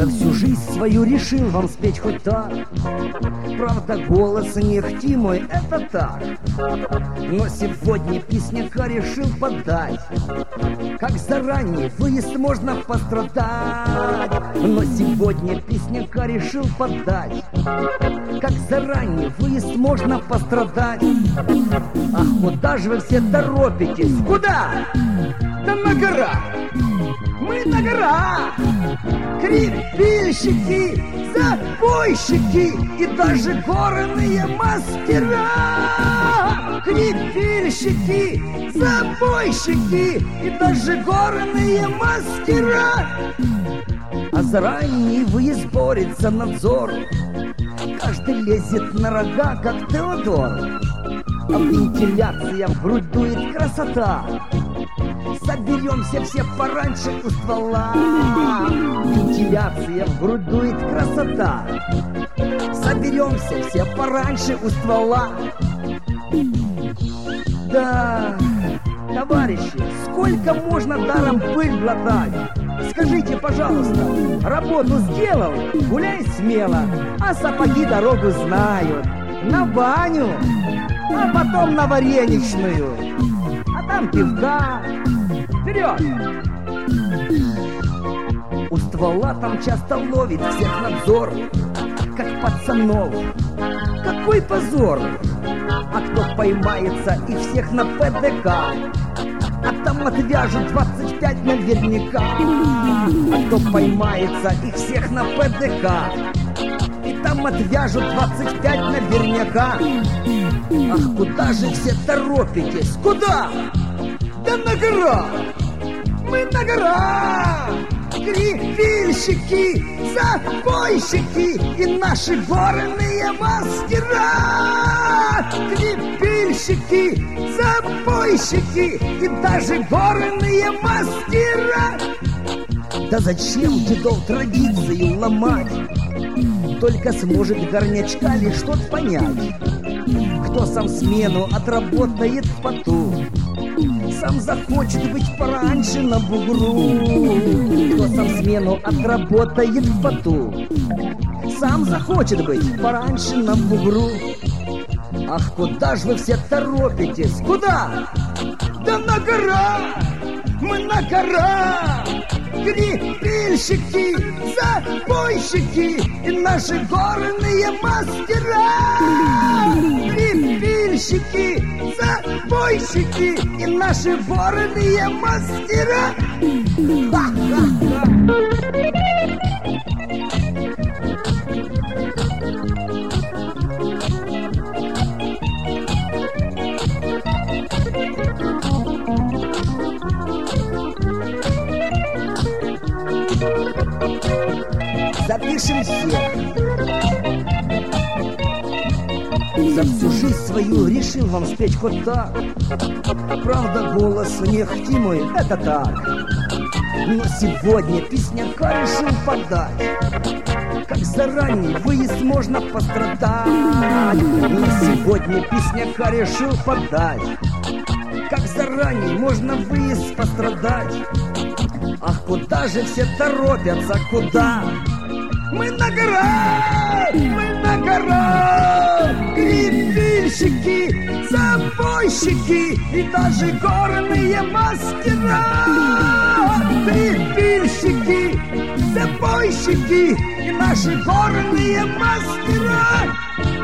За всю жизнь свою решил вам спеть хоть так. Правда, голос не ахти мой, это так. Но сегодня песняка решил подать. Как заранее выезд можно пострадать. Но сегодня песняка решил подать. Как заранее выезд можно пострадать. Ах, куда же вы все торопитесь? Куда? Да на горах! Мы на горах! Крепильщики, забойщики и даже горные мастера! Крепильщики, забойщики и даже горные мастера! А заранее выезд борется надзор. Каждый лезет на рога, как Теодор. А вентиляция в грудь дует красота. Соберемся все пораньше у ствола. Вентиляция в грудь дует красота. Соберемся все пораньше у ствола. Да, товарищи, сколько можно даром пыль глотать? Скажите, пожалуйста, работу сделал, гуляй смело, а сапоги дорогу знают. На баню, а потом на вареничную, а там пивка. Вперед! У ствола там часто ловит всех надзор, как пацанов. Какой позор! А кто поймается, и всех на ПДК. А там отвяжут 25 наверняка. А кто поймается, их всех на ПДК. И там отвяжут 25 наверняка. Ах, куда же все торопитесь? Куда? Да на горах! Мы на горах! Крепильщики, забойщики и наши горные мастера! Крепильщики, забойщики и даже горные мастера! Да зачем дедов традицию ломать? Только сможет горнячка лишь тот понять, кто сам смену отработает в поту. Сам захочет быть пораньше на бугру. Кто сам смену отработает в поту. Сам захочет быть пораньше на бугру. Ах, куда же вы все торопитесь? Куда? Да на горах! Мы на горах! Крепильщики, забойщики и наши горные мастера! Крепильщики, забойщики и наши горные мастера! Ха-ха-ха! Запишем всех. За всю жизнь свою решил вам спеть хоть так. Правда, голос не ахти мой, это так. Но сегодня песняка решил подать. Как заранее выезд можно пострадать. Но сегодня песняка решил подать. Как заранее можно выезд пострадать. Ах, куда же все торопятся, куда? Мы на горах! Мы на горах! Крепильщики, забойщики и даже горные мастера! Крепильщики, забойщики и наши горные мастера!